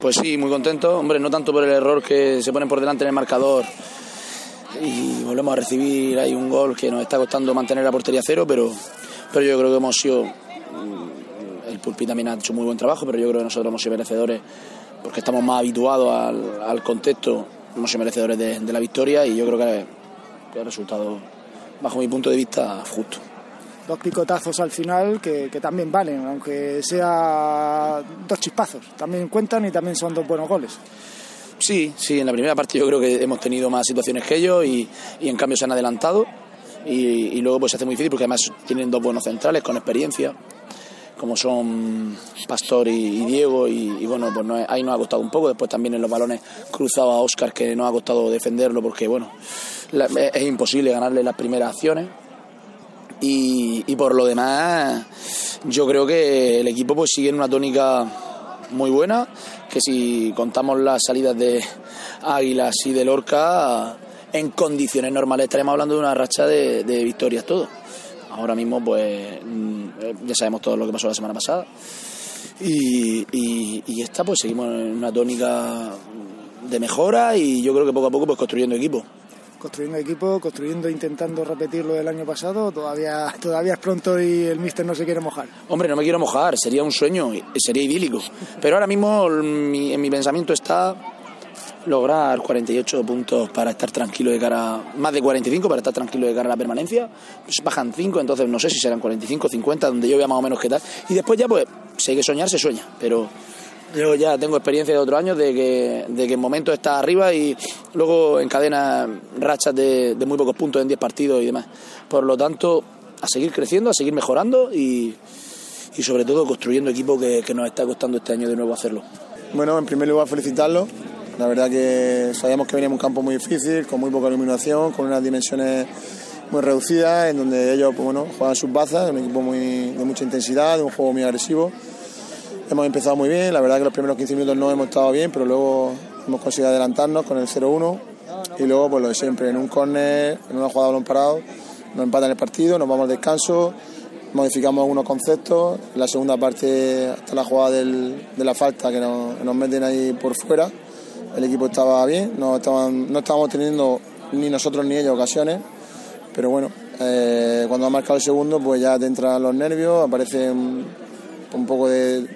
Pues sí, muy contento, hombre, no tanto por el error que se ponen por delante en el marcador y volvemos a recibir ahí un gol que nos está costando mantener la portería a cero, pero yo creo que hemos sido, el Pulpi también ha hecho muy buen trabajo, pero yo creo que nosotros hemos sido merecedores porque estamos más habituados al contexto, hemos sido merecedores de la victoria y yo creo que el resultado, bajo mi punto de vista, justo. Dos picotazos al final que también valen, aunque sea dos chispazos, también cuentan y también son dos buenos goles. Sí, en la primera parte yo creo que hemos tenido más situaciones que ellos y en cambio se han adelantado y luego pues se hace muy difícil porque además tienen dos buenos centrales con experiencia como son Pastor y Diego y bueno, pues ahí nos ha costado un poco, después también en los balones cruzados a Óscar que nos ha costado defenderlo porque bueno, es imposible ganarle las primeras acciones. Y por lo demás yo creo que el equipo pues sigue en una tónica muy buena, que si contamos las salidas de Águilas y de Lorca en condiciones normales estaremos hablando de una racha de victorias todos. Ahora mismo pues ya sabemos todo lo que pasó la semana pasada y esta pues seguimos en una tónica de mejora y yo creo que poco a poco pues construyendo equipo, intentando repetir lo del año pasado. Todavía es pronto y el míster no se quiere mojar. Hombre, no me quiero mojar, sería un sueño, sería idílico, pero ahora mismo en mi pensamiento está lograr 48 puntos para estar tranquilo de cara, más de 45 para estar tranquilo de cara a la permanencia. Pues bajan 5, entonces no sé si serán 45, 50, donde yo vea más o menos qué tal, y después ya pues si hay que soñar se sueña, pero yo ya tengo experiencia de otros años de que en momentos está arriba y luego encadena rachas de muy pocos puntos en 10 partidos y demás. Por lo tanto, a seguir creciendo, a seguir mejorando y sobre todo construyendo equipo que nos está costando este año de nuevo hacerlo. Bueno, en primer lugar felicitarlos. La verdad que sabíamos que venía un campo muy difícil, con muy poca iluminación, con unas dimensiones muy reducidas, en donde ellos pues bueno, juegan sus bazas, un equipo de mucha intensidad, de un juego muy agresivo. Hemos empezado muy bien, la verdad que los primeros 15 minutos no hemos estado bien, pero luego hemos conseguido adelantarnos con el 0-1 y luego pues lo de siempre, en un córner, en una jugada de balón parado, nos empatan el partido, nos vamos al descanso, modificamos algunos conceptos, en la segunda parte hasta la jugada de la falta que nos meten ahí por fuera, el equipo estaba bien, no estábamos teniendo ni nosotros ni ellos ocasiones, pero bueno, cuando ha marcado el segundo pues ya te entran los nervios, aparece un poco de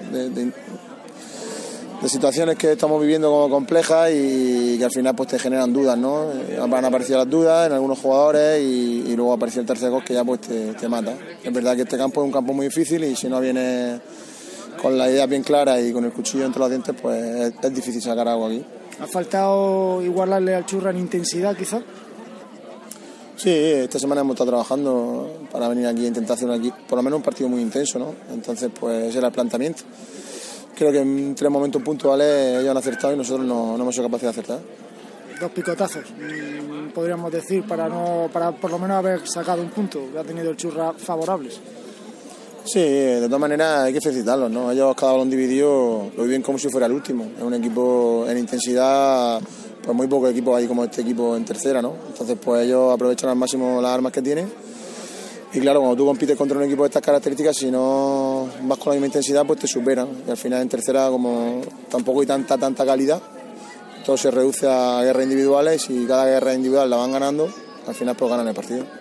situaciones que estamos viviendo como complejas y que al final pues te generan dudas, ¿no? Han aparecido las dudas en algunos jugadores y luego apareció el tercer gol que ya pues te mata. Es verdad que este campo es un campo muy difícil y si no vienes con la idea bien clara y con el cuchillo entre los dientes pues es difícil sacar algo aquí. ¿Ha faltado igualarle al Churra en intensidad quizá? Sí, esta semana hemos estado trabajando para venir aquí a intentar hacer por lo menos un partido muy intenso, ¿no? Entonces, pues ese era el planteamiento. Creo que en 3 momentos puntuales ellos han acertado y nosotros no hemos sido capaces de acertar. Dos picotazos, podríamos decir, para por lo menos haber sacado un punto que ha tenido el Churra favorables. Sí, de todas maneras hay que felicitarlos, ¿no? Ellos cada balón dividido lo viven como si fuera el último. Es un equipo en intensidad, pues muy pocos equipos hay como este equipo en tercera, ¿no? Entonces pues ellos aprovechan al máximo las armas que tienen y claro, cuando tú compites contra un equipo de estas características, si no vas con la misma intensidad pues te superan y al final en tercera como tampoco hay tanta calidad, todo se reduce a guerras individuales y si cada guerra individual la van ganando, al final pues ganan el partido.